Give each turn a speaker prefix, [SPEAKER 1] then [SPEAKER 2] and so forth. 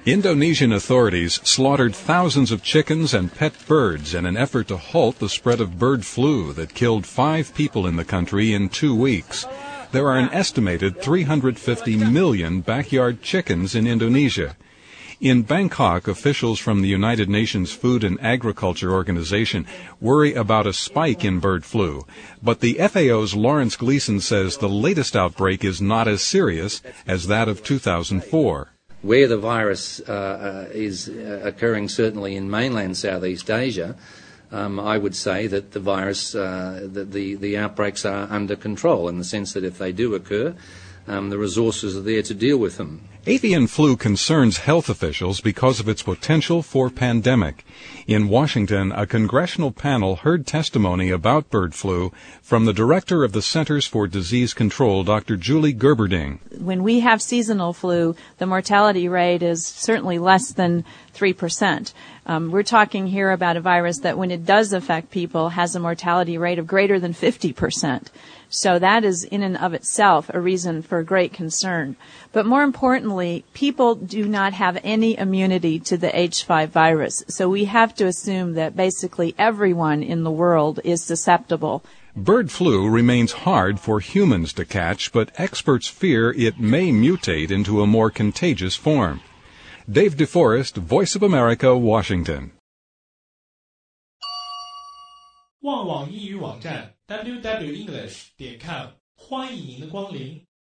[SPEAKER 1] Indonesian authorities slaughtered thousands of chickens and pet birds in an effort to halt the spread of bird flu that killed 5 people in the country in 2 weeks. There are an estimated 350 million backyard chickens in Indonesia. In Bangkok, officials from the United Nations Food and Agriculture Organization worry about a spike in bird flu, but the FAO's Lawrence Gleason says the latest outbreak is not as serious as that of 2004.
[SPEAKER 2] Where the virus is occurring certainly in mainland Southeast Asia, I would say that the virus, the outbreaks are under control in the sense that if they do occur, the resources are there to deal with them.
[SPEAKER 1] Avian flu concerns health officials because of its potential for pandemic. In Washington, a congressional panel heard testimony about bird flu from the director of the Centers for Disease Control, Dr. Julie Gerberding.
[SPEAKER 3] When we have seasonal flu, the mortality rate is certainly less than 3%. We're talking here about a virus that when it does affect people has a mortality rate of greater than 50%. So that is in and of itself a reason for great concern. But more importantly, people do not have any immunity to the H5 virus. So we have to assume that basically everyone in the world is susceptible.
[SPEAKER 1] Bird flu remains hard for humans to catch, but experts fear it may mutate into a more contagious form. Dave DeForest, Voice of America, Washington.
[SPEAKER 4] 旺旺英语网站 www.english.com 欢迎您的光临。